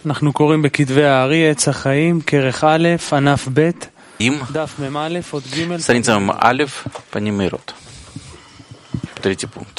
Страница Алеф, Панимирот. Третий пункт.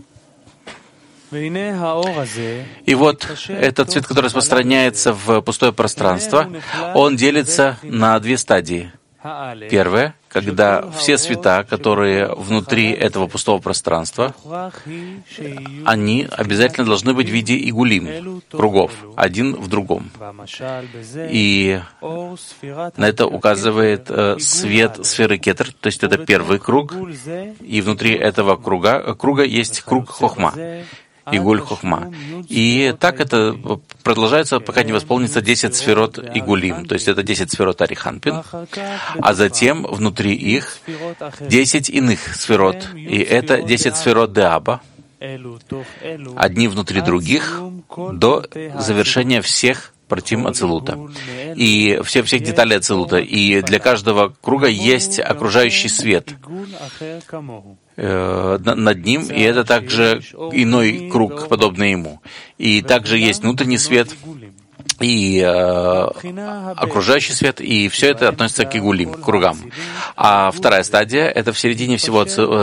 И вот этот цвет, который распространяется в пустое пространство, он делится на две стадии. Первое, когда все света, которые внутри этого пустого пространства, они обязательно должны быть в виде игулим, кругов, один в другом. И на это указывает свет сферы Кетер, то есть это первый круг, и внутри этого круга есть круг Хохма. Игуль Хохма. И так это продолжается, пока не восполнится 10 сферот Игулим, то есть это 10 сферот Ариханпин, а затем внутри их 10 иных сферот, и это 10 сферот Деаба, одни внутри других, до завершения всех Пратим Ацилута и всех деталей Ацилута. И для каждого круга есть окружающий свет над ним, и это также иной круг, подобный ему. И также есть внутренний свет и окружающий свет, и все это относится к игулим, к кругам. А вторая стадия — это в середине всего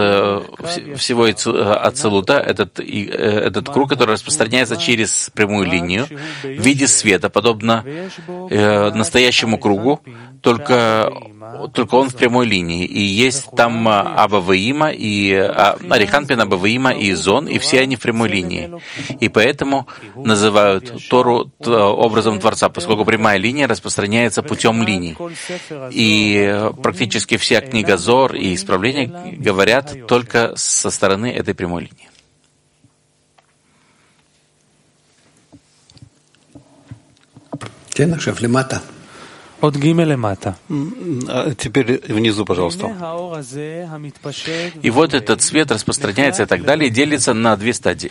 ацилута, этот круг, который распространяется через прямую линию в виде света, подобно настоящему кругу, только он в прямой линии. И есть там Абаваима, и Ариханпин, Абаваима и Зон, и все они в прямой линии. И поэтому называют Тору образом Творца, поскольку прямая линия распространяется путем линий. И практически вся книга Зор и исправления говорят только со стороны этой прямой линии. Теперь внизу, пожалуйста. И вот этот свет распространяется и так далее, и делится на две стадии.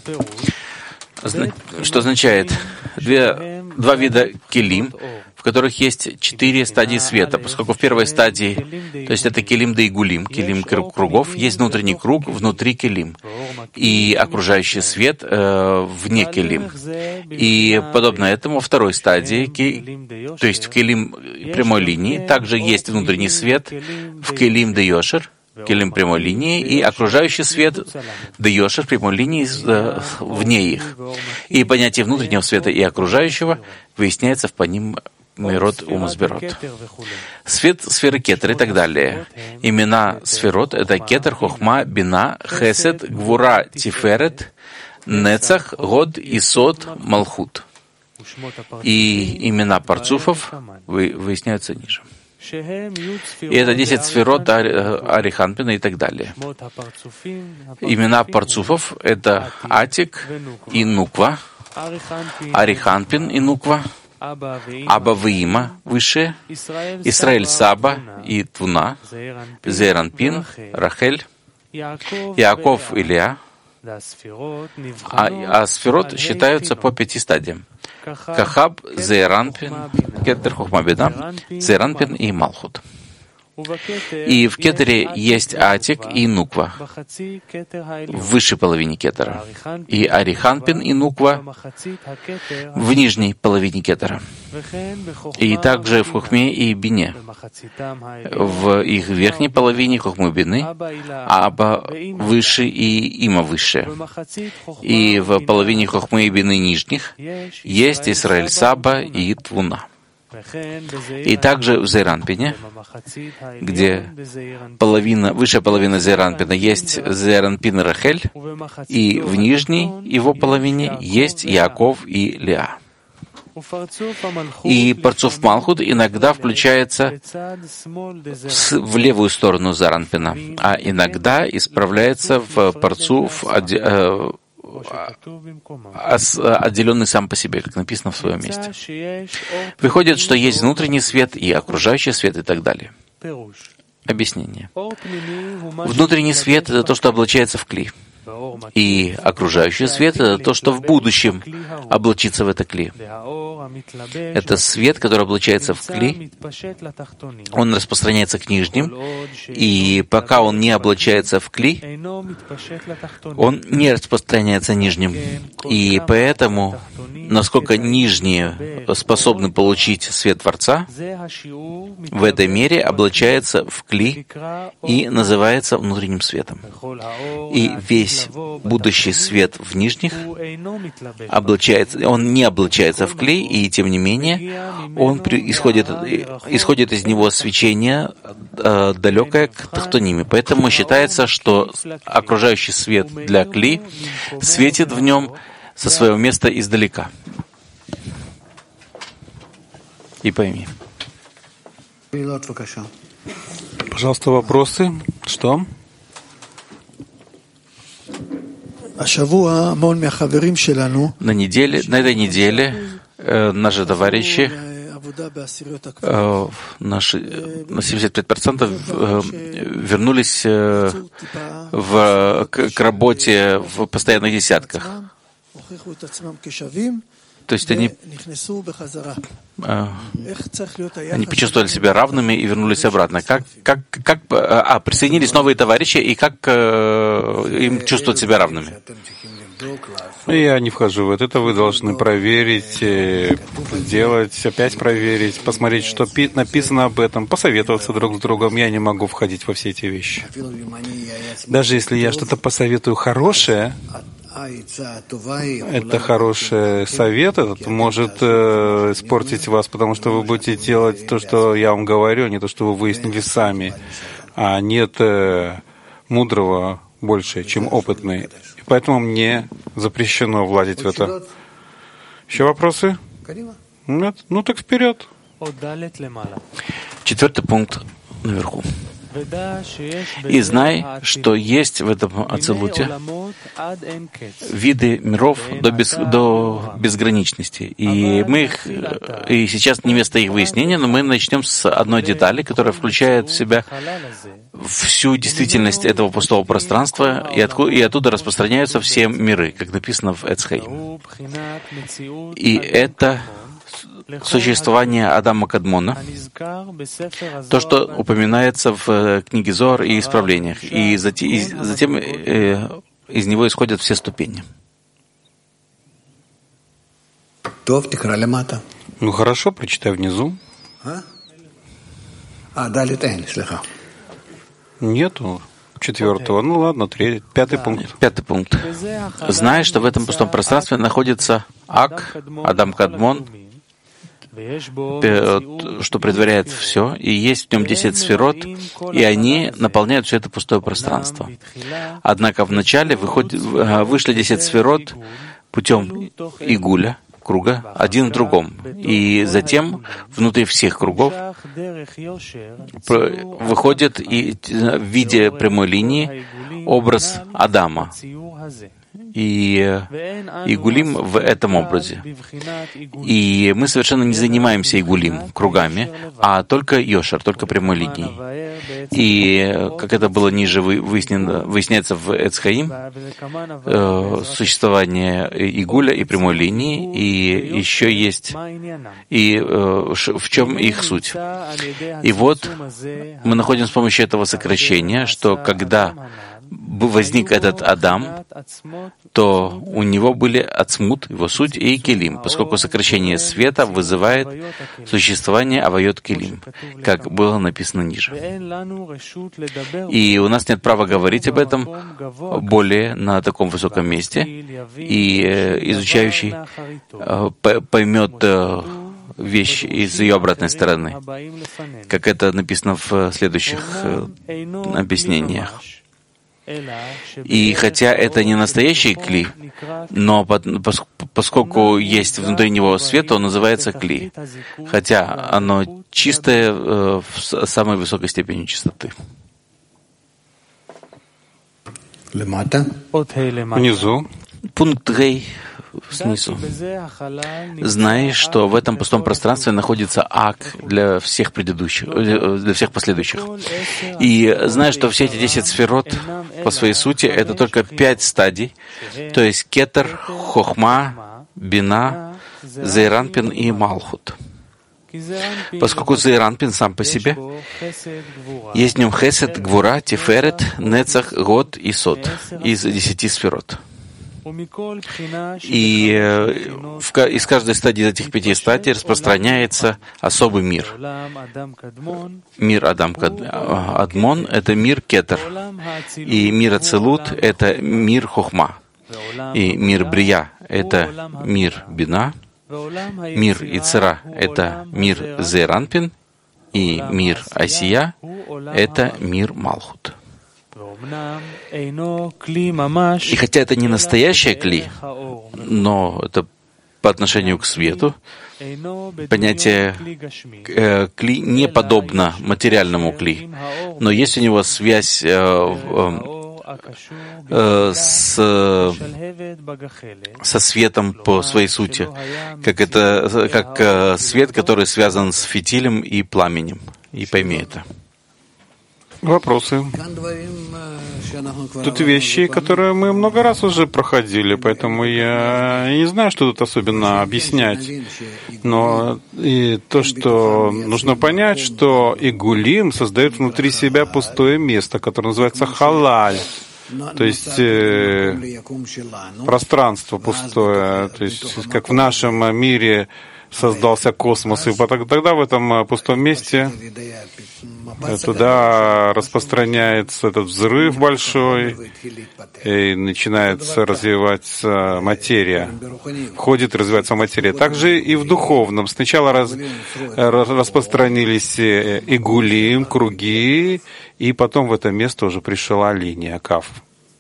Что означает два вида келим, в которых есть 4 стадии света, поскольку в первой стадии, то есть это келим да игулим, келим кругов, есть внутренний круг внутри келим, и окружающий свет вне келим. И подобно этому во второй стадии, то есть в келим прямой линии, также есть внутренний свет в келим да йошер, келим прямой линии, и окружающий свет даешер прямой линии вне их. И понятие внутреннего света и окружающего выясняется в Паним Мирот Умазберот. Свет сферы Кетер и так далее. Имена сферот — это Кетер, Хохма, Бина, Хесед, Гвура, Тиферет, Нецах, Год, Исод, Малхут. И имена парцуфов выясняются ниже. И это 10 сферот Ариханпина и так далее. Имена парцуфов — это Атик и Нуква, Ариханпин и Нуква, Абаваима высшее, Исраэль Саба и Твуна, Зеранпин, Рахель, Яаков и Леа. А сферот считаются по 5 стадиям. Кахаб, Зеранпин, Кетер, Хохмабина, Зеранпин и Малхут. И в Кетере есть Атик и Нуква в высшей половине Кетера, и Ариханпин и Нуква в нижней половине Кетера, и также в Хохме и Бине в их верхней половине Хохмы и Бины, Аба выше и Има выше, и в половине Хохмы и Бины нижних есть Исраэль Саба и Твуна. И также в Зеранпине, где высшая половина Зеранпина есть Зеранпин и Рахель, и в нижней его половине есть Яаков и Леа. И парцуф Малхут иногда включается в левую сторону Зеранпина, а иногда исправляется в парцуф отделенный сам по себе, как написано в своем месте. Выходит, что есть внутренний свет и окружающий свет и так далее. Объяснение. Внутренний свет — это то, что облачается в кли. И окружающий свет — это то, что в будущем облачится в это кли. Это свет, который облачается в кли, он распространяется к нижним, и пока он не облачается в кли, он не распространяется нижним. И поэтому, насколько нижние способны получить свет Творца, в этой мере облачается в кли и называется внутренним светом. И весь будущий свет в нижних облачается, он не облачается в кли, и тем не менее он исходит из него свечение, далекое к тахтониме. Поэтому считается, что окружающий свет для кли светит в нем со своего места издалека. И пойми. Пожалуйста, вопросы. Что? На этой неделе наши товарищи, наши 75% вернулись к работе в постоянных десятках. То есть они почувствовали себя равными и вернулись обратно. Присоединились новые товарищи, и как им чувствовать себя равными? Я не вхожу в это. Это вы должны проверить, сделать, опять проверить, посмотреть, что написано об этом, посоветоваться друг с другом. Я не могу входить во все эти вещи. Даже если я что-то посоветую хорошее, это хороший совет, этот может испортить вас, потому что вы будете делать то, что я вам говорю, а не то, что вы выяснили сами. А нет мудрого больше, чем опытный. И поэтому мне запрещено владеть в это. Еще вопросы? Нет? Ну так вперед. 4-й пункт наверху. И знай, что есть в этом ацилуте виды миров до безграничности. И сейчас не место их выяснения, но мы начнем с одной детали, которая включает в себя всю действительность этого пустого пространства, и оттуда распространяются все миры, как написано в Эц Хаим. И это существование Адама Кадмона, то, что упоминается в книге Зоар и исправлениях, и затем из него исходят все ступени. Ну хорошо, прочитай внизу. Нету 4-го. Ну ладно, 5-й пункт. 5-й пункт. Знай, что в этом пустом пространстве находится Ак, Адам Кадмон, что предваряет все, и есть в нем 10 сферот, и они наполняют все это пустое пространство. Однако вначале вышли 10 сферот путем игуля, круга, один в другом. И затем внутри всех кругов выходит и в виде прямой линии образ Адама. И игулим в этом образе. И мы совершенно не занимаемся игулим, кругами, а только йошер, только прямой линией. И, как это было ниже выясняется в Эц Хаим, существование игуля и прямой линии, и еще есть, и в чем их суть. И вот мы находим с помощью этого сокращения, что когда возник этот Адам, то у него были ацмут, его суть, и келим, поскольку сокращение света вызывает существование авайот келим, как было написано ниже. И у нас нет права говорить об этом более на таком высоком месте, и изучающий поймет вещь из ее обратной стороны, как это написано в следующих объяснениях. И хотя это не настоящий кли, но поскольку есть внутри него свет, он называется кли, хотя оно чистое в самой высокой степени чистоты. Внизу. Пункт Гей снизу. Знай, что в этом пустом пространстве находится Ак для всех последующих. И знай, что все эти 10 сферот по своей сути, это только 5 стадий, то есть кетер, хохма, бина, зейранпин и малхут. Поскольку зейранпин сам по себе, есть в нем хесед, гвура, тиферет, нецах, год и сот из 10 сферот. И из каждой стадии из этих 5 стадий распространяется особый мир. Мир Адмон — это мир Кетер. И мир Ацелут — это мир Хохма. И мир Брия — это мир Бина. Мир Ицера — это мир Зейранпин. И мир Асия — это мир Малхут. И хотя это не настоящее кли, но это по отношению к свету, понятие кли не подобно материальному кли, но есть у него связь со светом по своей сути, как свет, который связан с фитилем и пламенем. И пойми это. Вопросы? Тут вещи, которые мы много раз уже проходили, поэтому я не знаю, что тут особенно объяснять. Но и то, что нужно понять, что игулим создает внутри себя пустое место, которое называется халаль. То есть пространство пустое, то есть как в нашем мире создался космос, и тогда в этом пустом месте туда распространяется этот взрыв большой, и начинается развиваться материя. Входит и развивается материя. Также и в духовном. Сначала распространились игулим, круги, и потом в это место уже пришла линия, кав.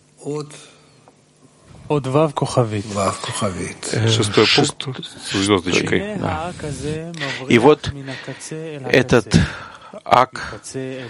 Шестой пункт с звездочкой. Да. И вот этот ак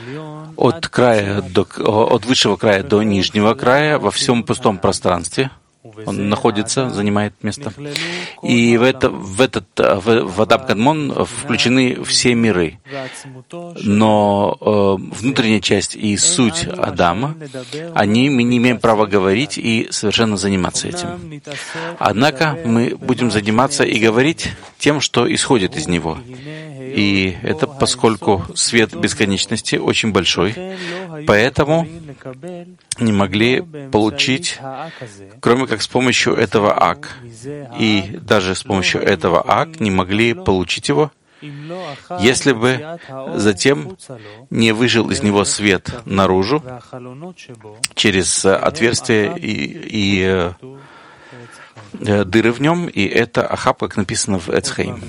от высшего края до нижнего края во всем пустом пространстве. Он находится, занимает место. И в Адам Кадмон включены все миры. Но внутренняя часть и суть Адама, мы не имеем права говорить и совершенно заниматься этим. Однако мы будем заниматься и говорить тем, что исходит из него. И это поскольку свет бесконечности очень большой, поэтому не могли получить, кроме как с помощью этого ак. И даже с помощью этого ак не могли получить его, если бы затем не выжил из него свет наружу через отверстия и дыры в нем, и это ахаб, как написано в Эцхейм.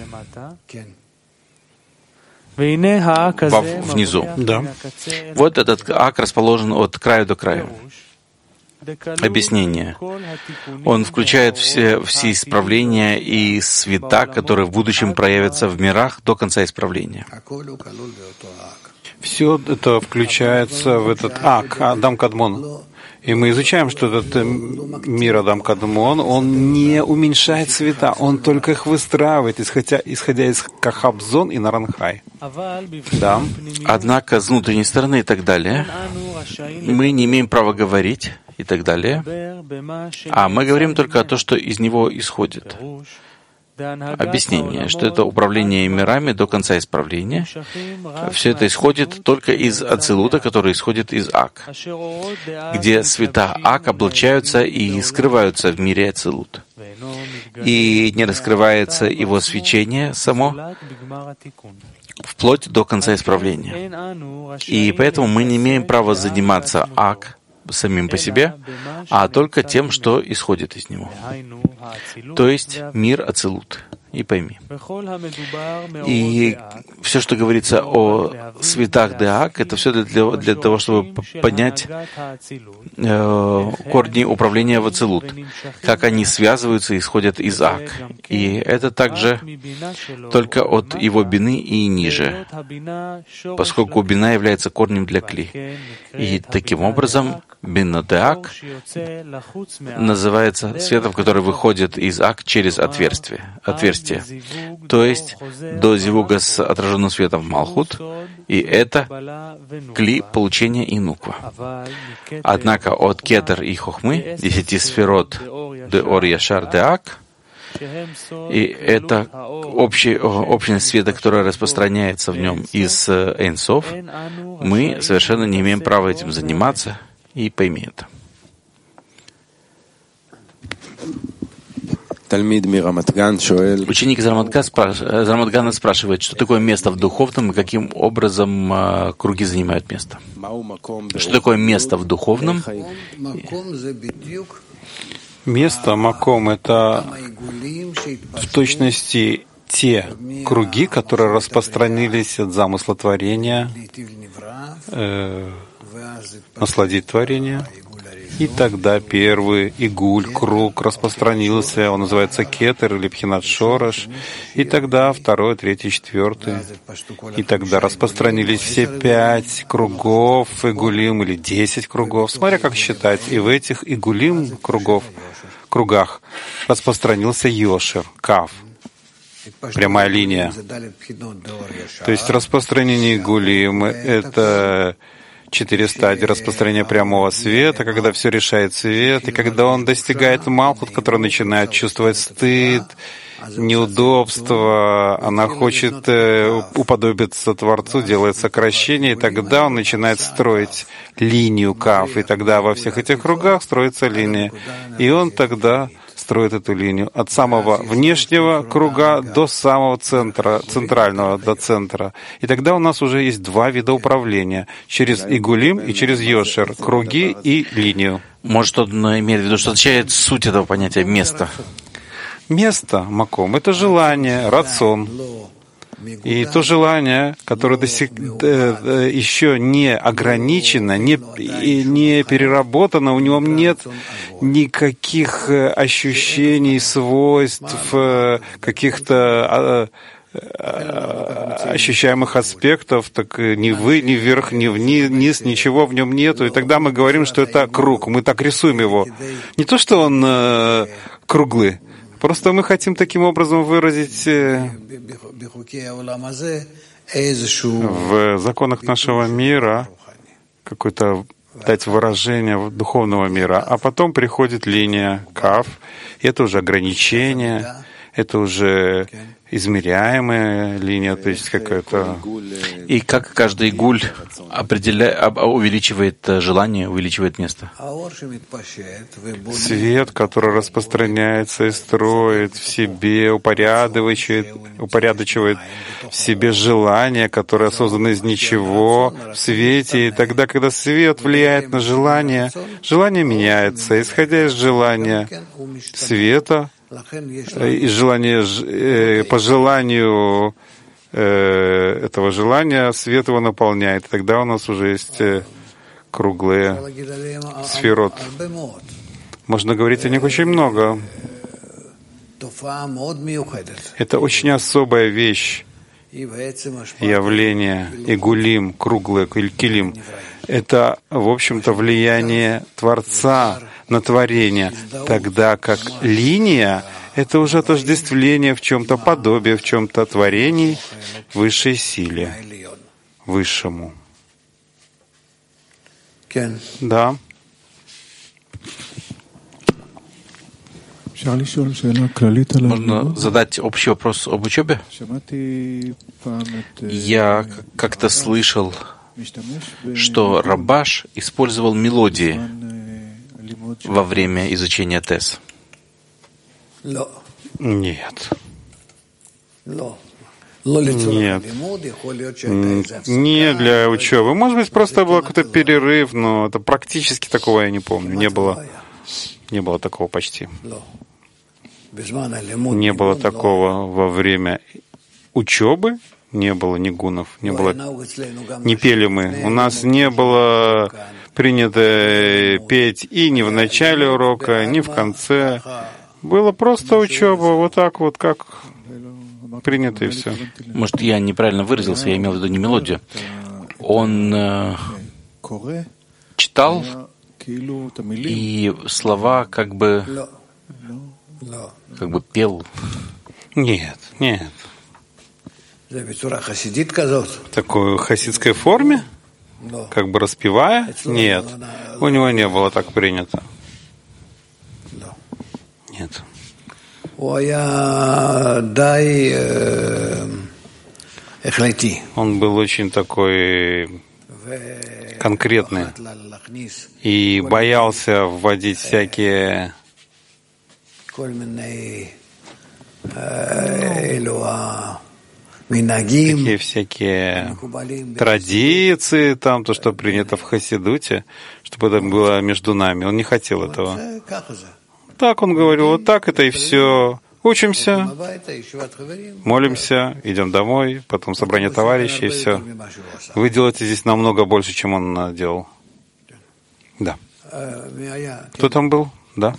Внизу. Да. Вот этот ак расположен от края до края. Объяснение. Он включает все исправления и света, которые в будущем проявятся в мирах до конца исправления. Все это включается в этот ак, Адам Кадмон. И мы изучаем, что этот мир Адам Кадмон, он не уменьшает света, он только их выстраивает, исходя из Кахабзон и Наранхай. Да. Однако с внутренней стороны и так далее мы не имеем права говорить и так далее, а мы говорим только о том, что из него исходит. Объяснение, что это управление мирами до конца исправления. Все это исходит только из Ацилута, который исходит из Ак, где света Ак облачаются и скрываются в мире Ацилут. И не раскрывается его свечение само вплоть до конца исправления. И поэтому мы не имеем права заниматься Ак самим по себе, а только тем, что исходит из него. То есть мир Ацилут. И пойми. И все, что говорится о светах Деак, это все для того, чтобы понять корни управления в Ацилут, как они связываются и исходят из Ак. И это также только от его бины и ниже, поскольку бина является корнем для кли. И таким образом Биннатеак называется светом, который выходит из ак через отверстие. То есть до зивуга с отраженным светом в Малхут, и это кли получения инуква. Однако от кетер и хохмы, 10 сферот де ор яшар де ак, и это общность света, которая распространяется в нем из Эйнсов, мы совершенно не имеем права этим заниматься, и пойми это. Ученик из Рамадгана спрашивает, что такое место в духовном и каким образом круги занимают место. Что такое место в духовном? Место, маком, это в точности те круги, которые распространились от замысла творения, насладить творение. И тогда первый игуль, круг распространился, он называется кетер или пхинат шорош. И тогда второй, третий, четвертый. И тогда распространились все 5 кругов игулим или 10 кругов, смотря как считать. И в этих игулим кругах распространился йошер, кав, прямая линия. То есть распространение игулим — это 4 стадии распространения прямого света, когда все решает свет, и когда он достигает Малхут, который начинает чувствовать стыд, неудобство, она хочет уподобиться Творцу, делает сокращение, и тогда он начинает строить линию кав, и тогда во всех этих кругах строится линия. И он тогда строит эту линию от самого внешнего круга до самого центра, центрального до центра. И тогда у нас уже есть 2 вида управления, через игулим и через йошер, круги и линию. Может, он имеет в виду, что означает суть этого понятия «место»? Место, маком, это желание, рацион. И то желание, которое еще не ограничено, не переработано, у него нет никаких ощущений, свойств, каких-то ощущаемых аспектов, так ни вверх, ни вниз, ничего в нем нету. И тогда мы говорим, что это круг, мы так рисуем его. Не то, что он круглый, просто мы хотим таким образом выразить в законах нашего мира какое-то дать выражение духовного мира, а потом приходит линия кав, и это уже ограничение, это уже измеряемая линия, то есть какая-то... И как каждый игуль увеличивает желание, увеличивает место? Свет, который распространяется и строит в себе, упорядочивает в себе желание, которое создано из ничего в свете. И тогда, когда свет влияет на желание, желание меняется. Исходя из желания света, и желание, по желанию этого желания свет его наполняет. Тогда у нас уже есть круглые сферот. Можно говорить о них очень много. Это очень особая вещь, явление, игулим, круглое, килим. Это, в общем-то, влияние Творца на творение, тогда как линия — это уже отождествление в чем-то подобие, в чем-то творении высшей силе, высшему. Да. Можно задать общий вопрос об учебе? Я как-то слышал, что Рабаш использовал мелодии во время изучения ТЭС. Нет. Нет. Не для учебы. Может быть, просто был какой-то перерыв, но это практически такого я не помню. Не было такого почти. Не было такого во время учебы. Не было ни гунов, не пели мы. У нас не было принято петь и ни в начале урока, ни в конце. Было просто учеба, вот так вот, как принято, и все. Может, я неправильно выразился, я имел в виду не мелодию. Он читал и слова как бы пел. Нет, нет. В такой хасидской форме? Как бы распевая? Нет. У него не было так принято. Нет. Он был очень такой конкретный и боялся вводить всякие такие всякие традиции, там, то, что принято в Хасидуте, чтобы это было между нами. Он не хотел этого. Так он говорил, вот так это и все. Учимся, молимся, идем домой, потом собрание товарищей, и все. Вы делаете здесь намного больше, чем он делал. Да. Кто там был? Да.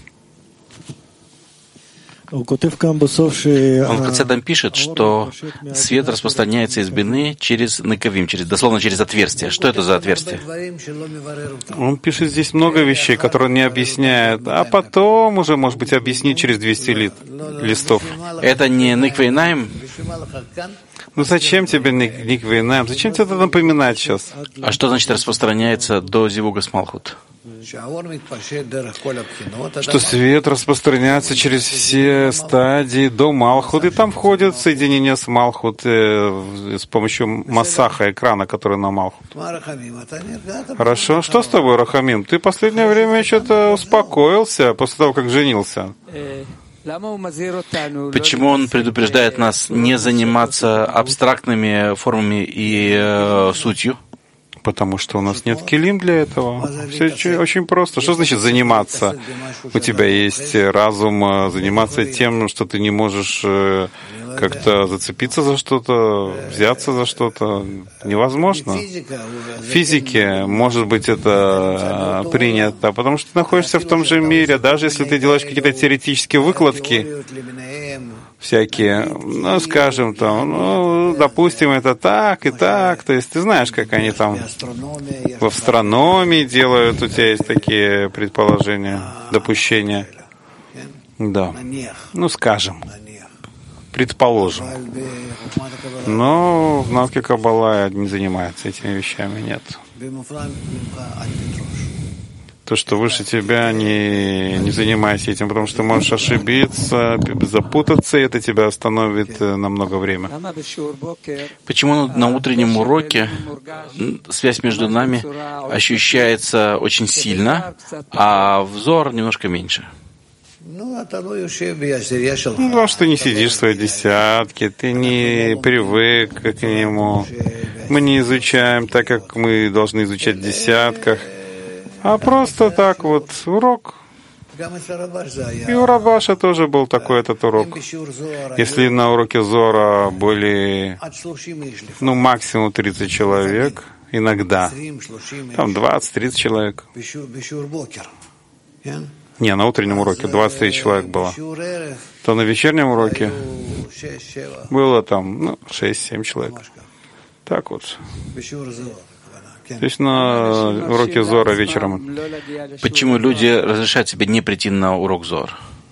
Он в конце там пишет, что свет распространяется из бины через накавим, дословно через отверстие. Что это за отверстие? Он пишет здесь много вещей, которые он не объясняет, а потом уже, может быть, объяснит через 200 листов. Это не Никвейнаим? Ну зачем тебе Никвейнаим? Зачем тебе это напоминать сейчас? А что значит распространяется до Зивуга Смалхут? Что свет распространяется через все стадии до Малхут, и там входит соединение с Малхут с помощью массаха, экрана, который на Малхут. Хорошо. Что с тобой, Рахамим? Ты в последнее время что-то успокоился после того, как женился. Почему он предупреждает нас не заниматься абстрактными формами и сутью? Потому что у нас нет килим для этого. Все очень просто. Что значит заниматься? У тебя есть разум заниматься тем, что ты не можешь как-то зацепиться за что-то, взяться за что-то. Невозможно. В физике, может быть, это принято, потому что ты находишься в том же мире. Даже если ты делаешь какие-то теоретические выкладки, всякие, ну, скажем, там, допустим, это так и так. То есть ты знаешь, как они там в астрономии делают, у тебя есть такие предположения, допущения. Да. Ну, скажем. Предположим. Но в науке Каббала не занимается этими вещами, нет. То, что выше тебя, не занимайся этим, потому что ты можешь ошибиться, запутаться, и это тебя остановит на много времени. Почему на утреннем уроке связь между нами ощущается очень сильно, а взор немножко меньше? Потому что ты не сидишь в своей десятке, ты не привык к нему. Мы не изучаем так, как мы должны изучать в десятках, а просто так вот урок. И у Рабаша тоже был такой этот урок. Если на уроке Зора были, максимум 30 человек, иногда, там 20-30 человек. Не, на утреннем уроке 23 человека было. То на вечернем уроке было там 6-7 человек. Так вот. То есть на уроке Зора вечером. Почему люди разрешают себе не прийти на урок Зор?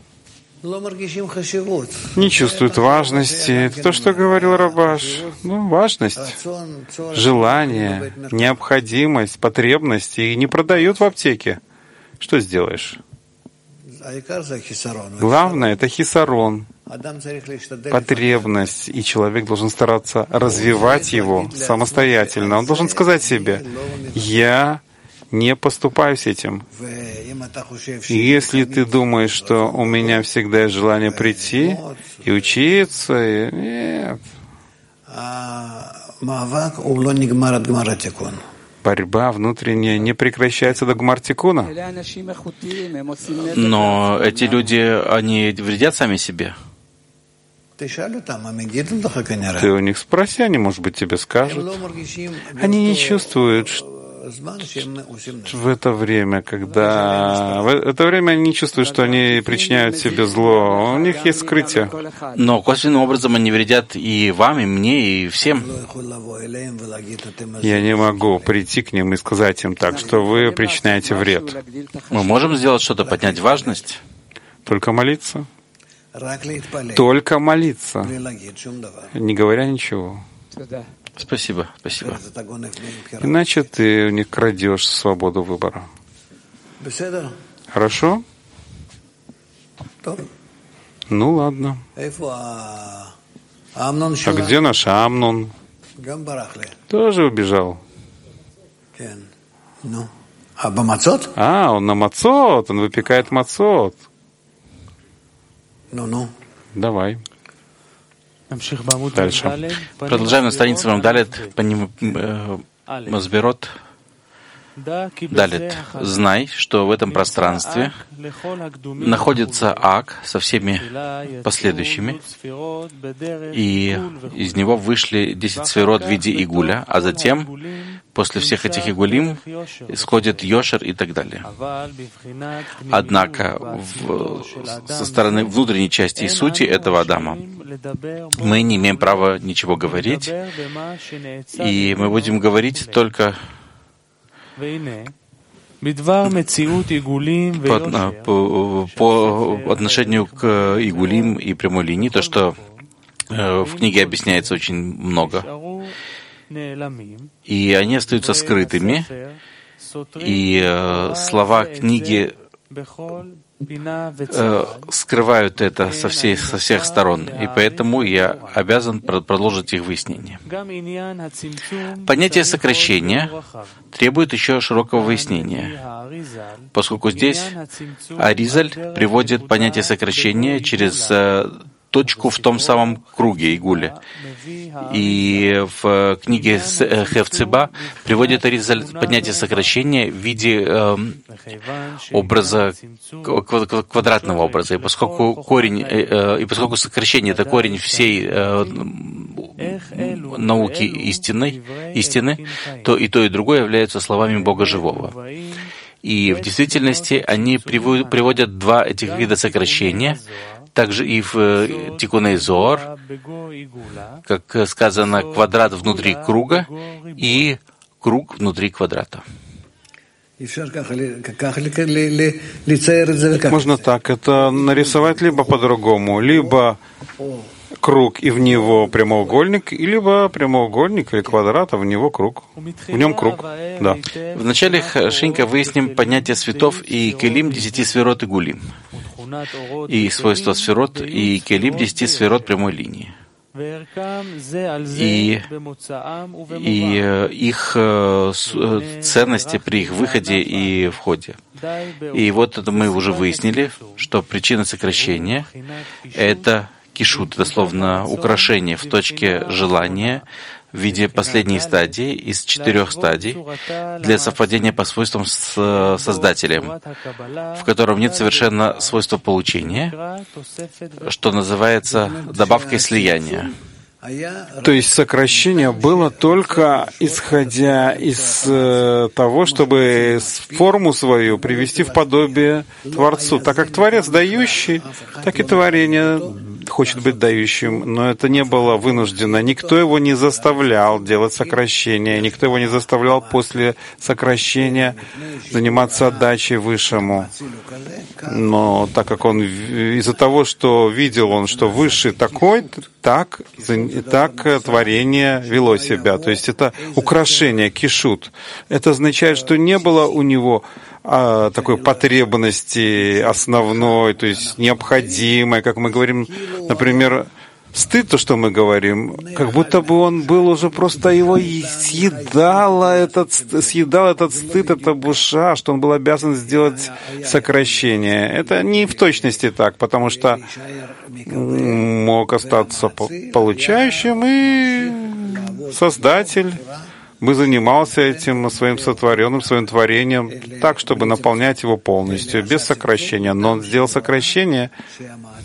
Не чувствуют важности. Это то, что говорил Рабаш. Важность, желание, необходимость, потребность. И не продают в аптеке. Что сделаешь? Главное — это хисарон, потребность, и человек должен стараться развивать его самостоятельно. Он должен сказать себе: «Я не поступаю с этим». И если ты думаешь, что у меня всегда есть желание прийти и учиться, нет. Борьба внутренняя не прекращается до Гмар-Тикуна. Но эти люди, они вредят сами себе. Ты у них спроси, они, может быть, тебе скажут. Они не чувствуют, в это время, когда... В это время они не чувствуют, что они причиняют себе зло. У них есть скрытие. Но косвенным образом они вредят и вам, и мне, и всем. Я не могу прийти к ним и сказать им так, что вы причиняете вред. Мы можем сделать что-то, поднять важность? Только молиться. Только молиться, не говоря ничего. Спасибо, спасибо. Иначе ты у них крадешь свободу выбора. Хорошо? Ну ладно. А где наш Амнон? Тоже убежал. Он на мацот, он выпекает мацот. Давай. Дальше. Продолжаем на странице Мамдалет, Мазберот. Далит. Знай, что в этом пространстве находится Ак со всеми последующими, и из него вышли 10 сферот в виде игуля, а затем, после всех этих игулим, исходит Йошер и так далее. Однако, со стороны внутренней части и сути этого Адама, мы не имеем права ничего говорить, и мы будем говорить только по отношению к игулим и прямой линии, то, что в книге объясняется очень много, и они остаются скрытыми, и слова книги скрывают это со всех сторон, и поэтому я обязан продолжить их выяснение. Понятие сокращения требует еще широкого выяснения, поскольку здесь Аризаль приводит понятие сокращения через точку в том самом круге, игуле. И в книге Хевцеба приводит Аризаль понятие сокращения в виде образа, квадратного образа. И поскольку сокращение — это корень всей науки истины, то и другое являются словами Бога Живого. И в действительности они приводят два этих вида сокращения, также и в Тикуней Зоар, как сказано, квадрат внутри круга и круг внутри квадрата. Можно так это нарисовать либо по-другому, либо круг и в него прямоугольник, либо прямоугольник или квадрат, а в него круг. В нем круг, да. Вначале хорошенько выясним понятие светов и келим 10 сферот и гулим, и свойства сферот и келим 10 сферот прямой линии, и их ценности при их выходе и входе. И вот это мы уже выяснили, что причина сокращения — это кишут, дословно украшение в точке желания в виде последней стадии из 4 стадий для совпадения по свойствам с Создателем, в котором нет совершенно свойства получения, что называется добавкой слияния. То есть сокращение было только исходя из того, чтобы форму свою привести в подобие Творцу. Так как Творец дающий, так и творение хочет быть дающим, но это не было вынуждено. Никто его не заставлял делать сокращение, никто его не заставлял после сокращения заниматься отдачей Высшему. Но так как он из-за того, что видел он, что Высший такой, так творение вело себя. То есть это украшение, кишут. Это означает, что не было у него такой потребности основной, то есть необходимой, как мы говорим, например, стыд, то, что мы говорим, как будто бы он был уже просто его съедал этот стыд, эта буша, что он был обязан сделать сокращение. Это не в точности так, потому что мог остаться получающим, и Создатель бы занимался этим своим сотворенным, своим творением так, чтобы наполнять его полностью, без сокращения. Но он сделал сокращение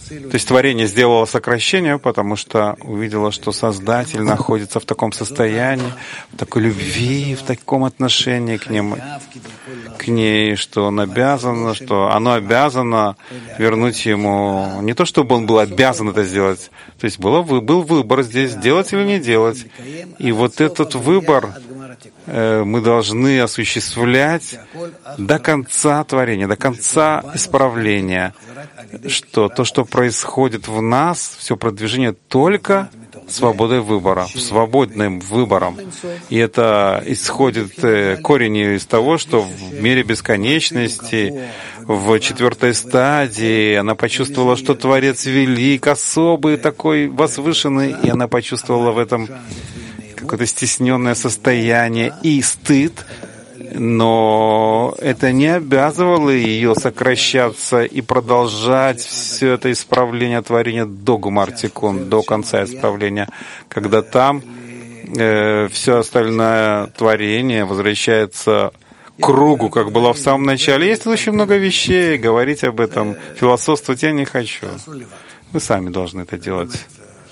То есть творение сделало сокращение, потому что увидело, что Создатель находится в таком состоянии, в такой любви, в таком отношении к ней, что он обязан, что оно обязано вернуть ему не то, чтобы он был обязан это сделать, то есть был выбор здесь, делать или не делать. И вот этот выбор мы должны осуществлять до конца творения, до конца исправления, что то, что происходит в нас, все продвижение только свободой выбора, свободным выбором. И это исходит корень из того, что в мире бесконечности, в четвертой стадии, она почувствовала, что Творец велик, особый, такой возвышенный, и она почувствовала в этом какое-то стесненное состояние и стыд, но это не обязывало ее сокращаться и продолжать все это исправление творения до гумартикун, до конца исправления, когда там все остальное творение возвращается к кругу, как было в самом начале. Есть очень много вещей, говорить об этом, философствовать я не хочу. Вы сами должны это делать.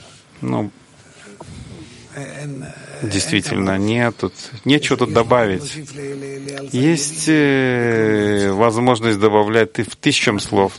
Действительно, нечего тут добавить. Есть возможность добавлять к 1000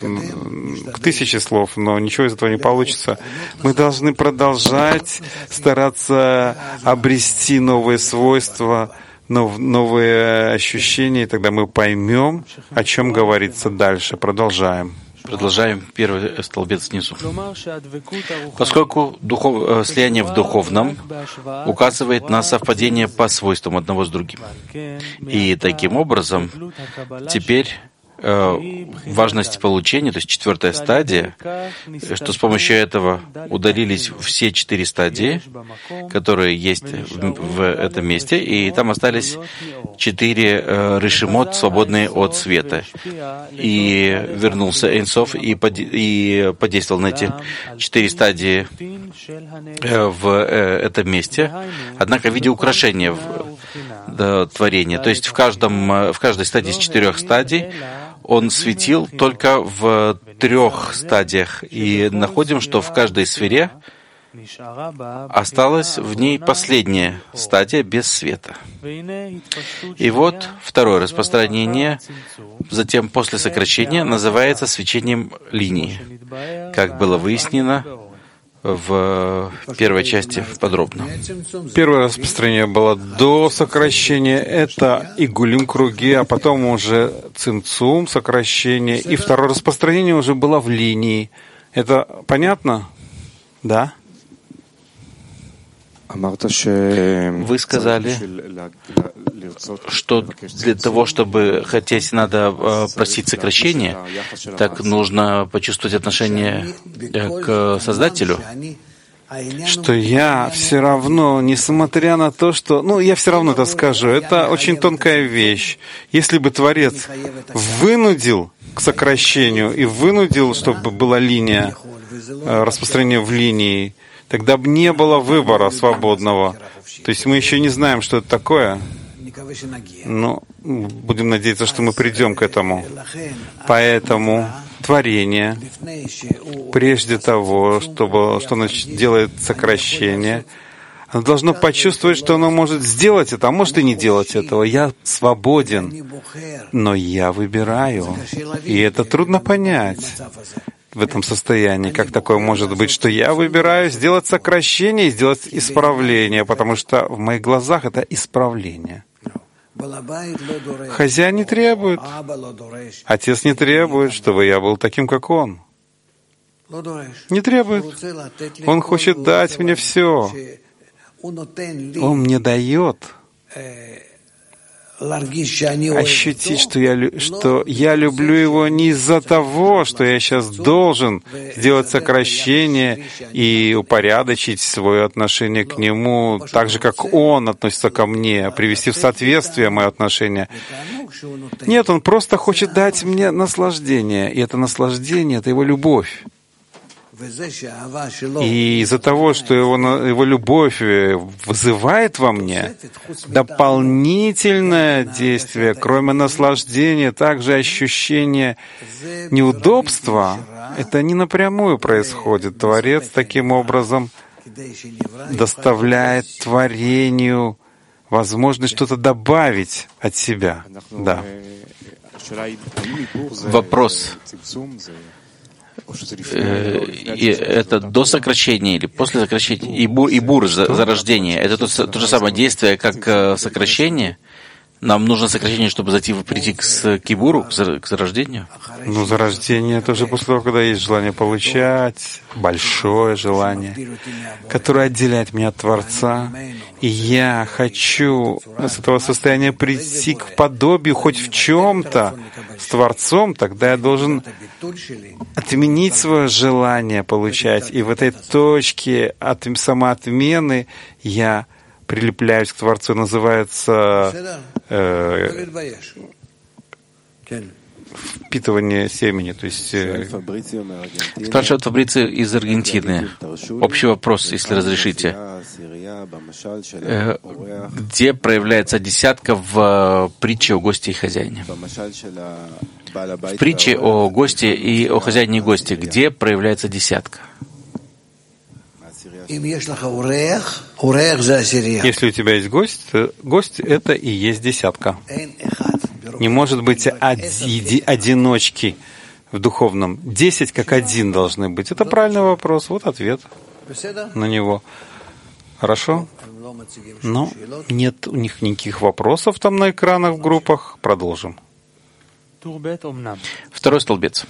слов, но ничего из этого не получится. Мы должны продолжать стараться обрести новые свойства, новые ощущения, и тогда мы поймем, о чем говорится дальше. Продолжаем первый столбец снизу. Поскольку слияние в духовном указывает на совпадение по свойствам одного с другим. И таким образом теперь важность получения, то есть 4-я стадия, что с помощью этого удалились все 4 стадии, которые есть в этом месте, и там остались 4 решимот, свободные от света. И вернулся Эйн Соф и подействовал на эти 4 стадии в этом месте, однако в виде украшения творения. То есть в каждой стадии из 4 стадий он светил только в 3 стадиях. И находим, что в каждой сфере осталась в ней последняя стадия без света. И вот второе распространение, затем после сокращения, называется свечением линии, как было выяснено в первой части подробно. Первое распространение было до сокращения, это игулим круги, а потом уже цимцум, сокращение, и второе распространение уже было в линии. Это понятно? Да? Вы сказали, что для того, чтобы хотеть, надо просить сокращения, так нужно почувствовать отношение к Создателю. Что я все равно, несмотря на то, что... я все равно это скажу, это очень тонкая вещь. Если бы Творец вынудил к сокращению и вынудил, чтобы была линия, распространение в линии, тогда бы не было выбора свободного. То есть мы еще не знаем, что это такое, но будем надеяться, что мы придем к этому. Поэтому творение, прежде того, что оно делает сокращение, оно должно почувствовать, что оно может сделать это, а может и не делать этого. Я свободен, но я выбираю. И это трудно понять в этом состоянии, как такое может быть, что я выбираю сделать сокращение и сделать исправление, потому что в моих глазах это исправление. Хозяин не требует, отец не требует, чтобы я был таким, как он. Не требует. Он хочет дать мне все. Он мне дает ощутить, что я люблю его не из-за того, что я сейчас должен сделать сокращение и упорядочить свое отношение к нему так же, как он относится ко мне, привести в соответствие мое отношение. Нет, он просто хочет дать мне наслаждение, и это наслаждение — это его любовь. И из-за того, что его любовь вызывает во мне дополнительное действие, кроме наслаждения, также ощущение неудобства, это не напрямую происходит. Творец таким образом доставляет творению возможность что-то добавить от себя. Да. Вопрос. И это до сокращения или после сокращения? И бур зарождение. Это то же самое действие, как сокращение? Нам нужно сокращение, чтобы прийти к кибуру, к зарождению? Ну, зарождение тоже после того, когда есть желание получать, большое желание, которое отделяет меня от Творца. И я хочу с этого состояния прийти к подобию хоть в чем-то с Творцом, тогда я должен отменить свое желание получать. И в этой точке самоотмены я прилепляюсь к Творцу, называется впитывание семени. То есть спрашивает Фабрицио из Аргентины. Общий вопрос, если разрешите. Где проявляется десятка в притче о госте и хозяине? В притче о госте и о хозяине и госте, где проявляется десятка? Если у тебя есть гость, то гость — это и есть десятка. Не может быть одиночки в духовном. 10 как один должны быть. Это правильный вопрос. Вот ответ на него. Хорошо? Но нет у них никаких вопросов там на экранах в группах. Продолжим. Второй столбец.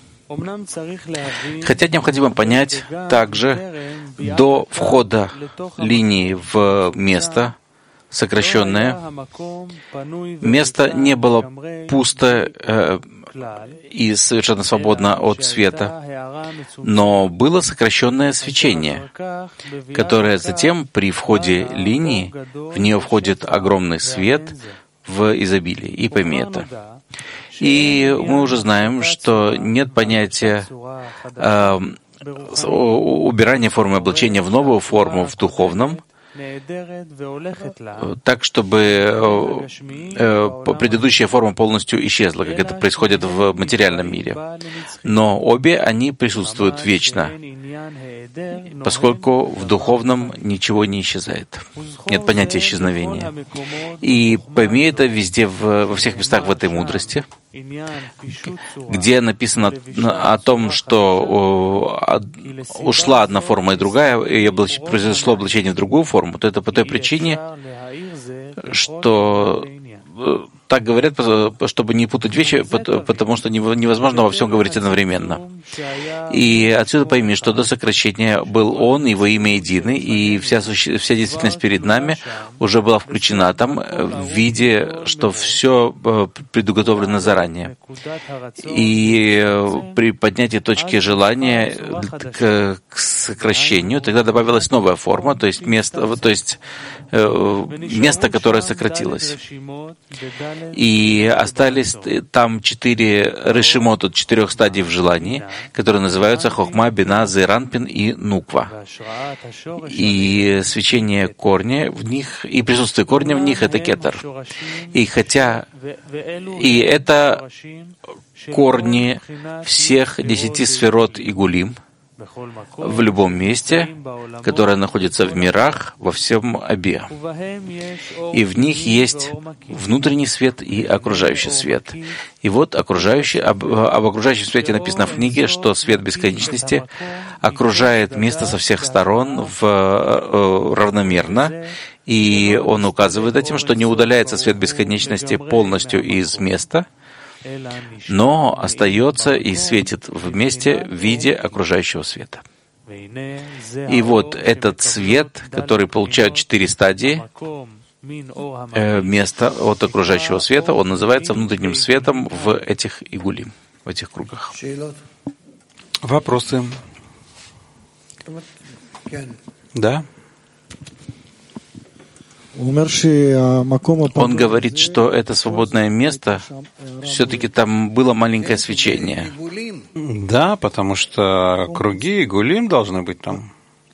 Хотя необходимо понять также до входа линии в место, сокращенное, место не было пусто и совершенно свободно от света, но было сокращенное свечение, которое затем при входе линии, в нее входит огромный свет в изобилии. И пойми это. И мы уже знаем, что нет понятия убирания формы облачения в новую форму в духовном, так, чтобы предыдущая форма полностью исчезла, как это происходит в материальном мире. Но обе они присутствуют вечно, поскольку в духовном ничего не исчезает. Нет понятия исчезновения. И пойми это везде, во всех местах в этой мудрости, где написано о том, что ушла одна форма и другая, и произошло облачение в другую форму, то это по той причине, что так говорят, чтобы не путать вещи, потому что невозможно во всем говорить одновременно. И отсюда пойми, что до сокращения был Он, Его имя едины, и вся действительность перед нами уже была включена там в виде, что все предуготовлено заранее. И при поднятии точки желания к сокращению тогда добавилась новая форма, то есть место, которое сократилось. И остались там 4 решимот от 4 стадий в желании, которые называются Хохма, Бина, Зейранпин и Нуква. И свечение корня в них, и присутствие корня в них — это кетер. И это корни всех 10 сферот и гулим в любом месте, которое находится в мирах, во всем Абе. И в них есть внутренний свет и окружающий свет. И вот об окружающем свете написано в книге, что свет бесконечности окружает место со всех сторон равномерно, и он указывает этим, что не удаляется свет бесконечности полностью из места, но остается и светит вместе в виде окружающего света. И вот этот свет, который получают 4 стадии, место от окружающего света, он называется внутренним светом в этих игулим, в этих кругах. Вопросы? Да? Он говорит, что это свободное место, все-таки там было маленькое свечение. Да, потому что круги и гулим должны быть там.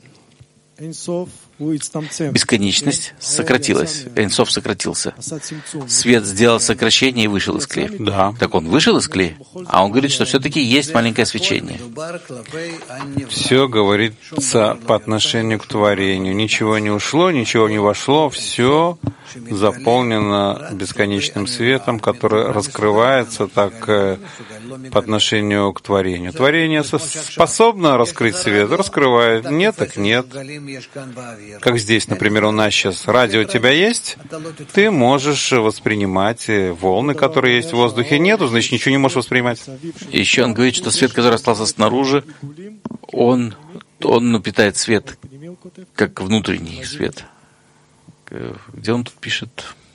Бесконечность сократилась. Эйнсоф сократился. Свет сделал сокращение и вышел из кли. Да. Так он вышел из кли, а он говорит, что все-таки есть маленькое свечение. Все говорится по отношению к творению. Ничего не ушло, ничего не вошло, все заполнено бесконечным светом, который раскрывается так по отношению к творению. Творение способно раскрыть свет, раскрывает. Нет, так нет. Как здесь, например, у нас сейчас радио у тебя есть, ты можешь воспринимать волны, которые есть в воздухе. Нету, значит, ничего не можешь воспринимать. Еще он говорит, что свет, который остался снаружи, он питает свет, как внутренний свет. Где он тут пишет?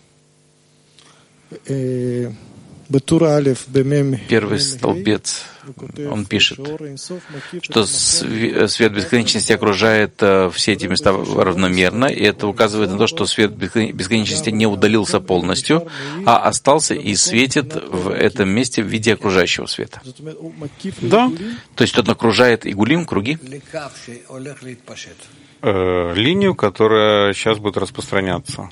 Первый столбец, он пишет, что свет бесконечности окружает все эти места равномерно, и это указывает на то, что свет бесконечности не удалился полностью, а остался и светит в этом месте в виде окружающего света. Да. То есть он окружает игулим, круги, линию, которая сейчас будет распространяться.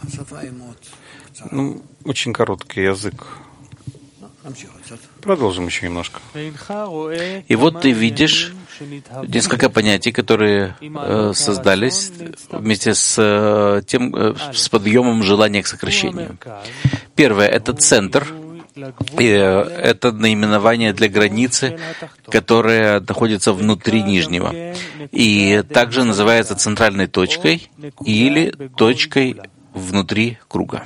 Очень короткий язык. Продолжим еще немножко. И вот ты видишь несколько понятий, которые создались вместе с подъемом желания к сокращению. Первое — это центр. И это наименование для границы, которая находится внутри нижнего. И также называется центральной точкой или точкой внутри круга.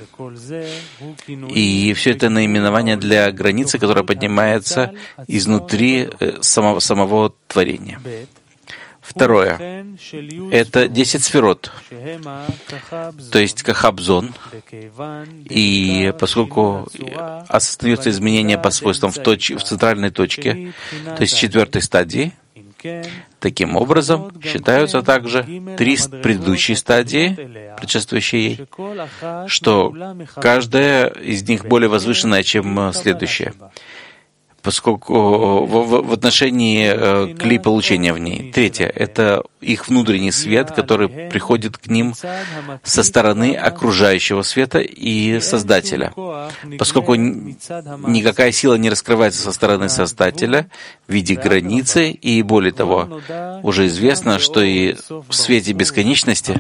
И все это наименование для границы, которая поднимается изнутри самого творения. Второе — это 10 сферот, то есть кахабзон. И поскольку остаются изменения по свойствам в центральной точке, то есть в 4-й стадии, таким образом считаются также 3 предыдущие стадии, предшествующие ей, что каждая из них более возвышенная, чем следующая, поскольку в отношении кли получения в ней. Третье — это их внутренний свет, который приходит к ним со стороны окружающего света и Создателя. Поскольку никакая сила не раскрывается со стороны Создателя в виде границы, и более того, уже известно, что и в свете бесконечности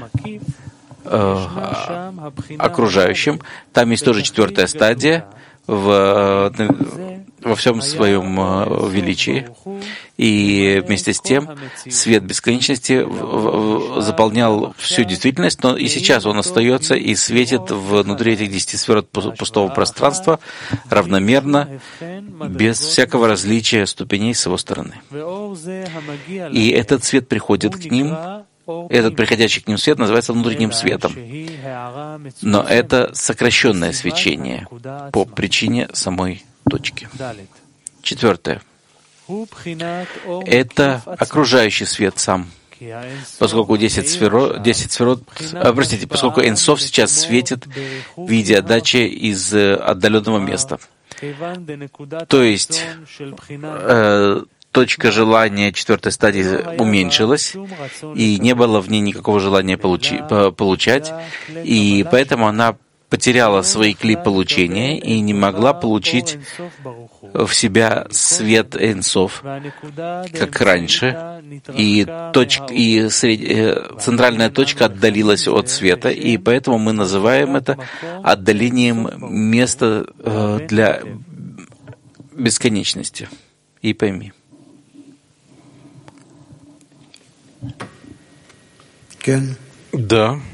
окружающем, там есть тоже 4-я стадия, во всем своем величии. И вместе с тем свет бесконечности заполнял всю действительность, но и сейчас он остается и светит внутри этих 10 сферот пустого пространства равномерно, без всякого различия ступеней с его стороны. И этот свет приходит к ним. Этот приходящий к ним свет называется внутренним светом. Но это сокращенное свечение по причине самой точки. 4. Это окружающий свет сам. Поскольку 10 сферот, поскольку Эйнсоф сейчас светит в виде отдачи из отдаленного места. То есть точка желания 4-й стадии уменьшилась, и не было в ней никакого желания получать, и поэтому она потеряла свои кли получения и не могла получить в себя свет Эйнсоф, как раньше, и центральная точка отдалилась от света, и поэтому мы называем это отдалением места для бесконечности. И пойми. Да.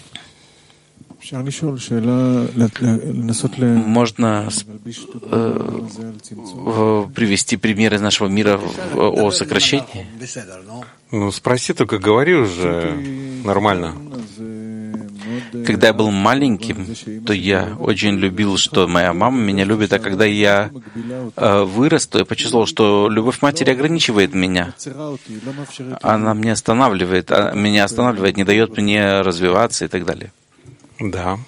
Можно привести примеры из нашего мира о сокращении? Спроси, только говори уже нормально. Когда я был маленьким, то я очень любил, что моя мама меня любит, а когда я вырос, то я почувствовал, что любовь матери ограничивает меня. Она меня останавливает, не дает мне развиваться и так далее. Да.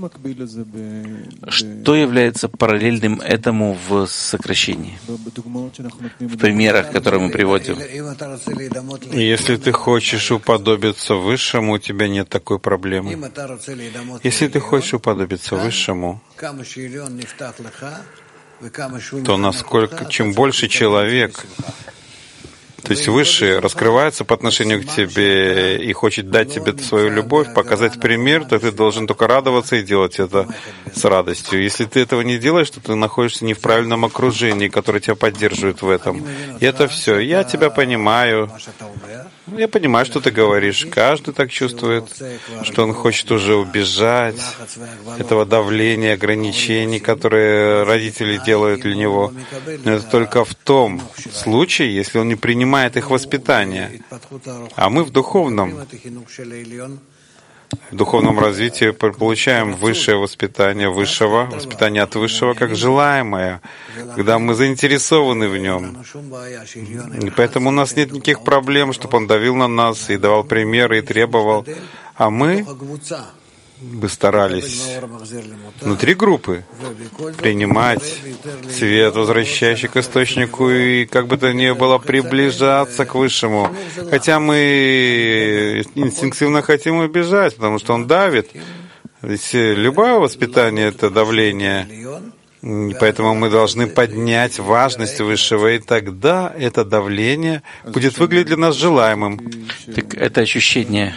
Что является параллельным этому в сокращении? В примерах, которые мы приводим. Если ты хочешь уподобиться Высшему, у тебя нет такой проблемы. Если ты хочешь уподобиться Высшему, то чем больше человек, то есть Высший, раскрывается по отношению к тебе и хочет дать тебе свою любовь, показать пример, то ты должен только радоваться и делать это с радостью. Если ты этого не делаешь, то ты находишься не в правильном окружении, которое тебя поддерживает в этом. И это все. Я тебя понимаю. Я понимаю, что ты говоришь. Каждый так чувствует, что он хочет уже убежать этого давления, ограничений, которые родители делают для него. Но это только в том случае, если он не принимает их воспитание. А мы в духовном развитии получаем высшее воспитание воспитание от Высшего как желаемое, когда мы заинтересованы в нем. И поэтому у нас нет никаких проблем, чтобы он давил на нас и давал примеры, и требовал. А мы бы старались внутри группы принимать свет, возвращающий к источнику, и как бы то ни было приближаться к Высшему. Хотя мы инстинктивно хотим убежать, потому что он давит. Ведь любое воспитание — это давление. И поэтому мы должны поднять важность Высшего, и тогда это давление будет выглядеть для нас желаемым. Так это ощущение,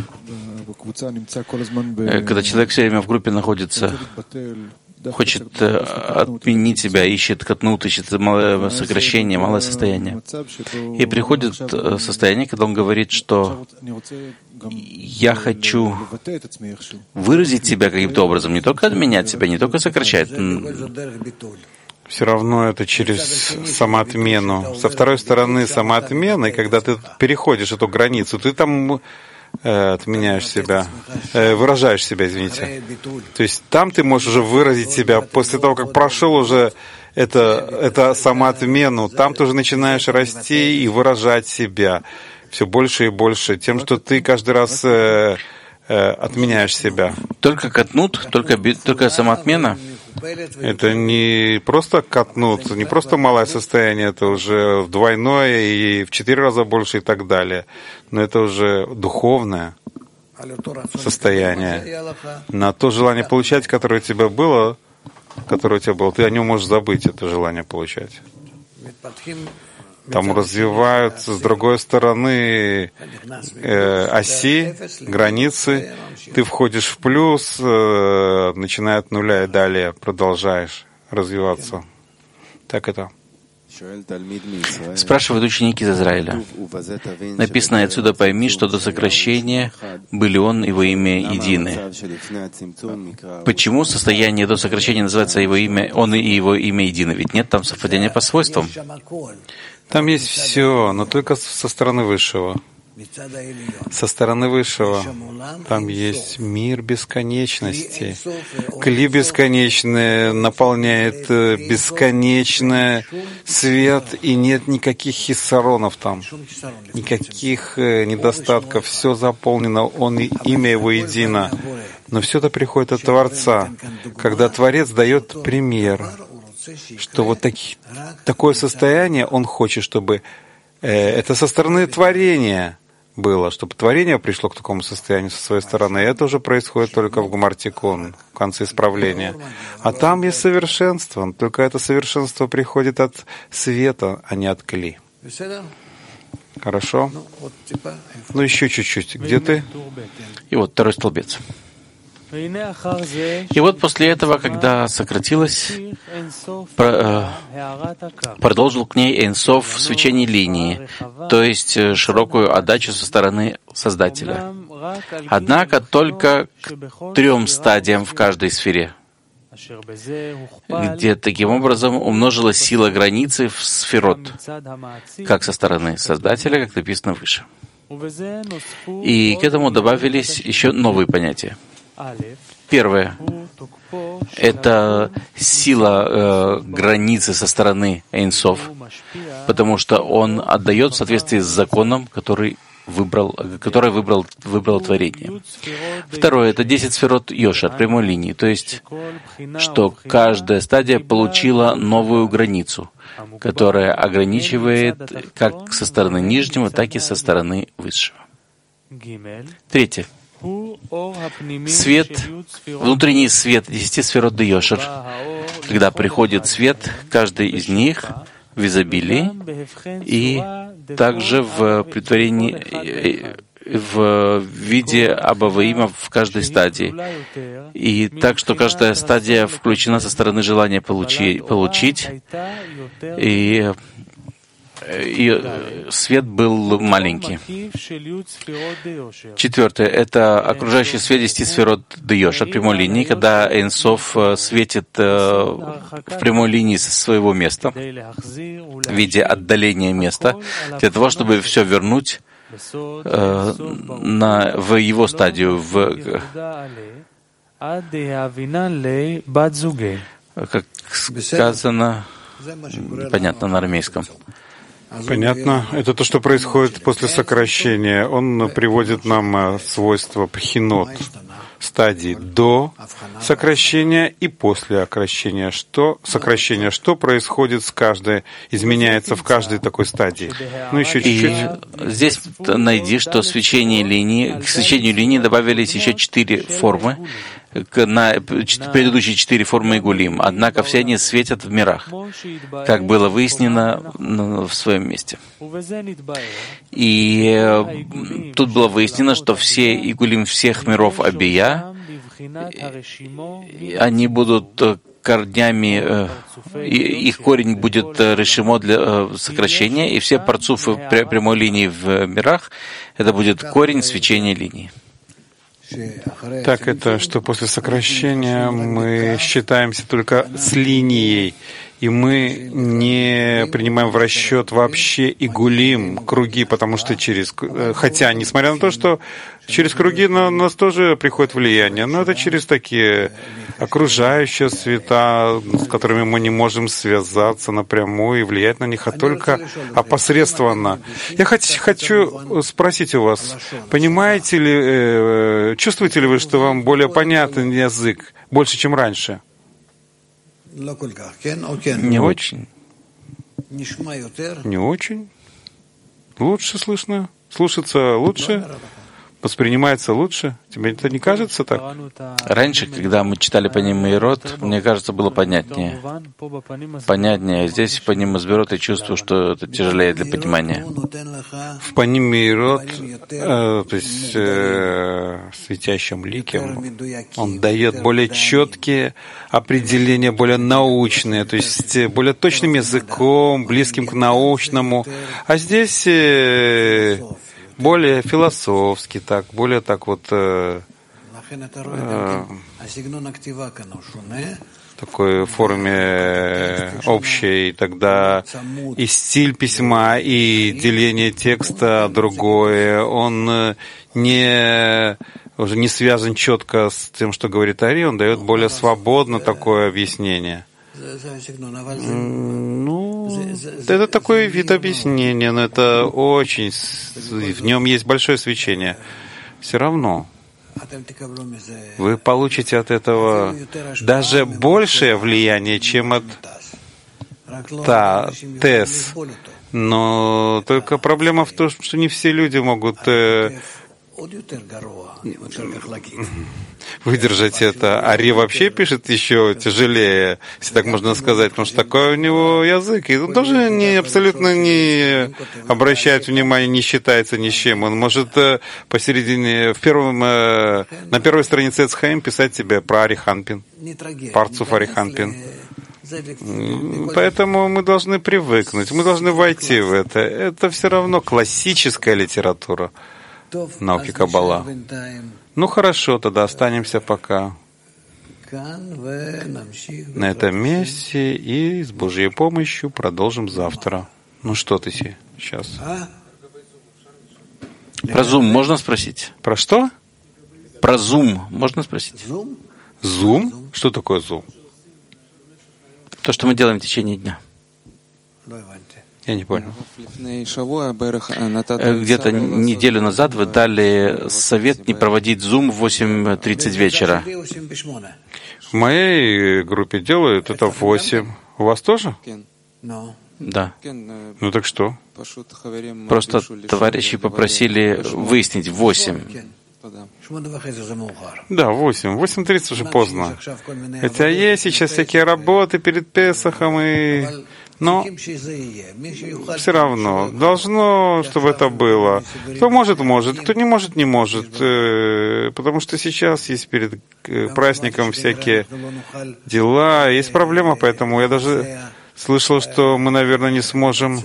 когда человек все время в группе находится, хочет отменить себя, ищет катнут, ищет малое сокращение, малое состояние. И приходит состояние, когда он говорит, что я хочу выразить себя каким-то образом, не только отменять себя, не только сокращать. Все равно это через самоотмену. Со второй стороны самоотмены, когда ты переходишь эту границу, ты там отменяешь себя, выражаешь себя, извините. То есть там ты можешь уже выразить себя после того, как прошел уже это самоотмену, там ты уже начинаешь расти и выражать себя все больше и больше, тем, что ты каждый раз отменяешь себя. Только катнут, только самоотмена? Это не просто катнут, не просто малое состояние, это уже двойное и в 4 раза больше и так далее. Но это уже духовное состояние. На то желание получать, которое у тебя было, ты о нем можешь забыть, это желание получать. Там развиваются с другой стороны оси, границы. Ты входишь в плюс, начиная от нуля и далее продолжаешь развиваться. Так это. Спрашивают ученики из Израиля. Написано отсюда: пойми, что до сокращения были он и его имя едины. Почему состояние до сокращения называется его имя, он и его имя едины? Ведь нет там совпадения по свойствам. Там есть все, но только со стороны Высшего. Со стороны Высшего там есть мир бесконечности. Кли бесконечный наполняет бесконечный свет, и нет никаких хиссаронов там, никаких недостатков. Все заполнено, он и имя его едино. Но все это приходит от Творца, когда Творец дает пример, что вот такое состояние он хочет, чтобы это со стороны творения было, чтобы творение пришло к такому состоянию со своей стороны. И это уже происходит только в Гумар-Тикун, в конце исправления. А там есть совершенство, только это совершенство приходит от света, а не от кли. Хорошо? Ну, еще чуть-чуть. Где ты? И вот второй столбец. И вот после этого, когда сократилось, продолжил к ней Эйн Соф в свечении линии, то есть широкую отдачу со стороны Создателя. Однако только к 3 стадиям в каждой сфере, где таким образом умножилась сила границы в сферот, как со стороны Создателя, как написано выше. И к этому добавились еще новые понятия. Первое — это сила границы со стороны Эйн Соф, потому что он отдает в соответствии с законом, который выбрало творение. Второе — это 10 сферот Йошер, прямой линии, то есть, что каждая стадия получила новую границу, которая ограничивает как со стороны нижнего, так и со стороны высшего. Третье. Свет, внутренний свет 10 сферот Йошер, когда приходит свет, каждый из них в изобилии и также в притворении, в виде Абаваима в каждой стадии. И так, что каждая стадия включена со стороны желания получить, и свет был маленький. Четвертое — это окружающий свет 10 сферот Йошер, прямой линии, когда Эйн Соф светит в прямой линии со своего места, в виде отдаления места, для того, чтобы все вернуть в его стадию, как сказано, понятно на арамейском. Понятно. Это то, что происходит после сокращения. Он приводит нам свойства пхинот, стадии до сокращения и после сокращения. Что происходит с каждой, изменяется в каждой такой стадии. Ну, еще чуть-чуть. И здесь найди, что к свечению линии добавились еще 4 формы, на предыдущие 4 формы Игулим. Однако все они светят в мирах, как было выяснено в своем месте. И тут было выяснено, что все Игулим всех миров Абия, они будут корнями, их корень будет решимо для сокращения, и все парцуфы прямой линии в мирах, это будет корень свечения линии. Так это, что после сокращения мы считаемся только с линией, и мы не принимаем в расчет вообще игулим, круги, потому что хотя, несмотря на то, что через круги на нас тоже приходит влияние, но это через такие окружающие света, с которыми мы не можем связаться напрямую и влиять на них, а только опосредственно. Я хочу спросить у вас, понимаете ли, чувствуете ли вы, что вам более понятен язык, больше, чем раньше? Не очень. Не очень. Лучше слышно. Слушаться лучше. Воспринимается лучше. Тебе это не кажется так? Раньше, когда мы читали по ним Мирот, мне кажется, было понятнее. Понятнее. Здесь по ним Мазбирот я чувствую, что это тяжелее для понимания. В по ним Мирот, то есть светящим ликом, он дает более четкие определения, более научные, то есть более точным языком, близким к научному. А здесь более философски, более так вот такой форме общей, тогда и стиль письма, и деление текста другое, он уже не связан четко с тем, что говорит Ари, он дает более свободно такое объяснение. Это такой вид объяснения, но это очень... В нем есть большое свечение. Все равно вы получите от этого даже большее влияние, чем от ТЭС. Но только проблема в том, что не все люди могут выдержать это. Ари вообще пишет еще тяжелее, если так можно сказать, потому что такой у него язык. И он тоже абсолютно не обращает внимания, не считается ни с чем. Он может посередине, на первой странице Эцхаим писать тебе про Ариханпин, Парцуф Ариханпин. Поэтому мы должны привыкнуть, мы должны войти в это. Это все равно классическая литература науки Каббала. Ну хорошо, тогда останемся пока на этом месте и с Божьей помощью продолжим завтра. Ну что ты сейчас? Про Zoom можно спросить? Про что? Про Zoom можно спросить? Zoom? Что такое Zoom? То, что мы делаем в течение дня. Я не понял. Где-то неделю назад вы дали совет не проводить Zoom в 8:30 вечера. В моей группе делают это в 8. У вас тоже? Да. Ну так что? Просто товарищи попросили выяснить в 8. Да, 8. 8:30 уже поздно. Хотя есть сейчас всякие работы перед Песахом, но все равно должно, чтобы это было. Кто может, может. Кто не может, не может. Потому что сейчас есть перед праздником всякие дела. Есть проблема, поэтому я даже слышал, что мы, наверное, не сможем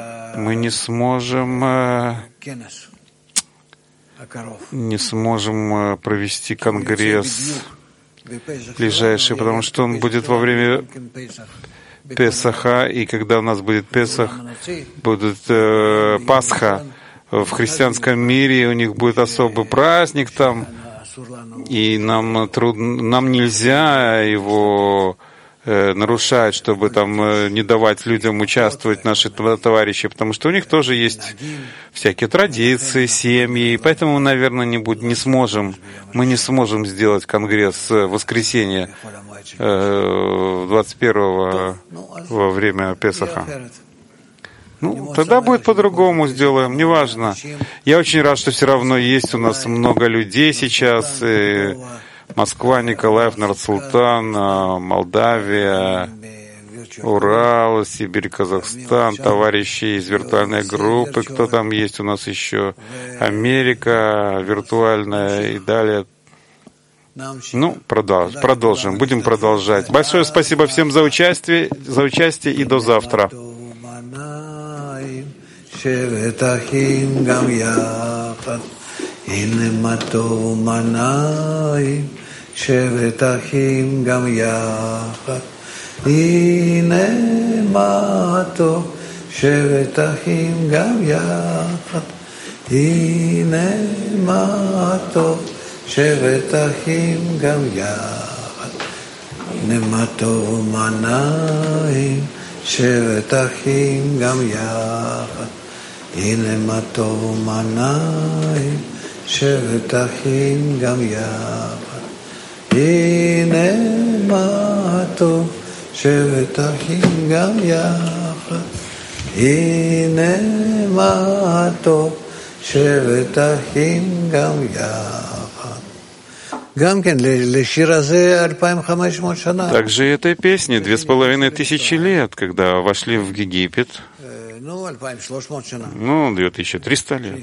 провести конгресс ближайший, потому что он будет во время Песаха, и когда у нас будет Песах, будет Пасха в христианском мире, у них будет особый праздник там, и нам нельзя его нарушать, чтобы там не давать людям участвовать, наши товарищи, потому что у них тоже есть всякие традиции, семьи, и поэтому, наверное, мы не сможем сделать конгресс в воскресенье 21-го во время Песаха. Ну, тогда будет по-другому сделаем, неважно. Я очень рад, что все равно есть у нас много людей сейчас. Москва, Николаев, Нур-Султан, Молдавия, Урал, Сибирь, Казахстан, товарищи из виртуальной группы, кто там есть у нас еще, Америка виртуальная и далее. Ну, продолжим, будем продолжать. Большое спасибо всем за участие и до завтра. שבט אחים גם יחד, הנה מה טוב, שבט אחים גם יחד, הנה מה טוב, שבט אחים גם יחד, הנה מה טוב מנעים, שבט אחים גם יחד, הנה מה טוב מנעים, שבט אחים גם יחד. הנה מה טוב, שבט אחים גם יחד. הנה מה טוב, שבט אחים גם יחד. גם כן, לשיר הזה 2500 שנה. Также этой песне 2500 лет, когда вошли в Египет. 2300 лет.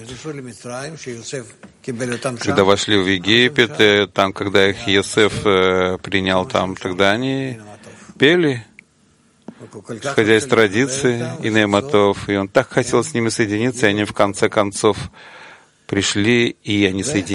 Когда вошли в Египет, там, когда их Йосеф принял там, тогда они пели, исходя из традиции, Инематов, и он так хотел с ними соединиться, и они в конце концов пришли, и они соединились.